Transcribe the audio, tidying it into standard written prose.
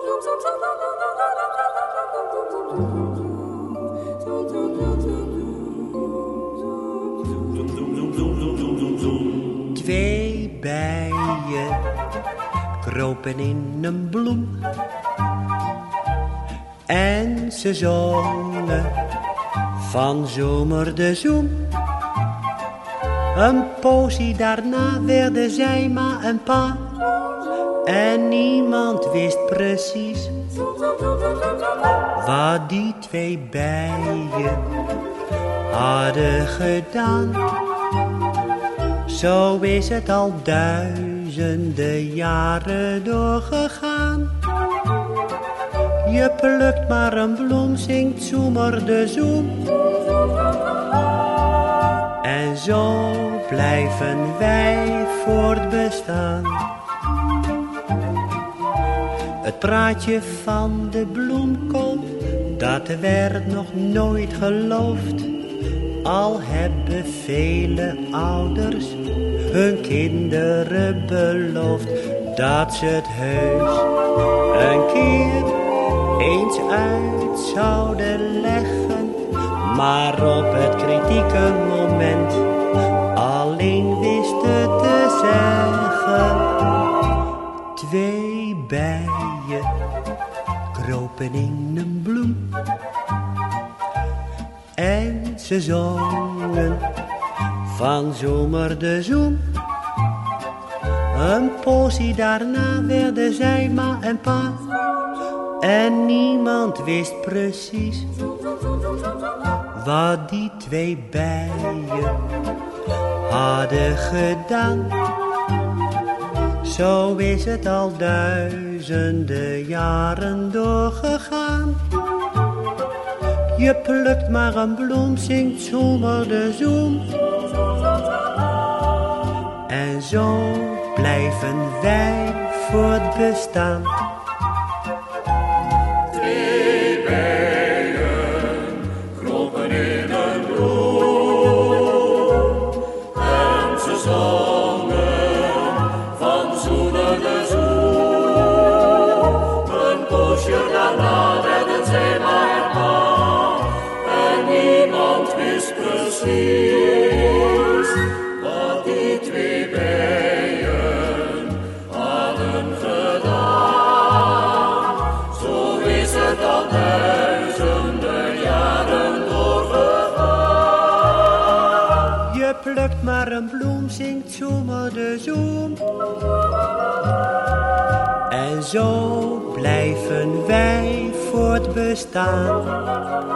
Twee bijen kropen in een bloem en ze zongen van zomer de zoem. Een poosje daarna werden zij ma en pa en niemand wist precies wat die twee bijen hadden gedaan. Zo is het al duizenden jaren doorgegaan. Je plukt maar een bloem, zingt zoemer de zoem. En zo blijven wij voortbestaan. Het praatje van de bloemkool, dat werd nog nooit geloofd. Al hebben vele ouders hun kinderen beloofd dat ze het heus een keer eens uit zouden leggen. Maar op het kritieke moment alleen wisten te zeggen. Twee bijen kropen in een bloem en ze zongen van zomer de zoem. Een poosje daarna werden zij ma en pa en niemand wist precies wat die twee bijen hadden gedaan. Zo is het al duizenden jaren doorgegaan. Je plukt maar een bloem, zingt zomer de zoem. En zo blijven wij voortbestaan. Twee bijen kropen in een bloem en ze zongen van zomer de zoem. Een poosje daarna werden zij maar en pa en niemand wist precies wat die twee bijen hadden gedaan. Zo is het al duizenden jaren doorgegaan. Je plukt maar een bloem, zingt zomer de zoem. En zo blijven wij voortbestaan.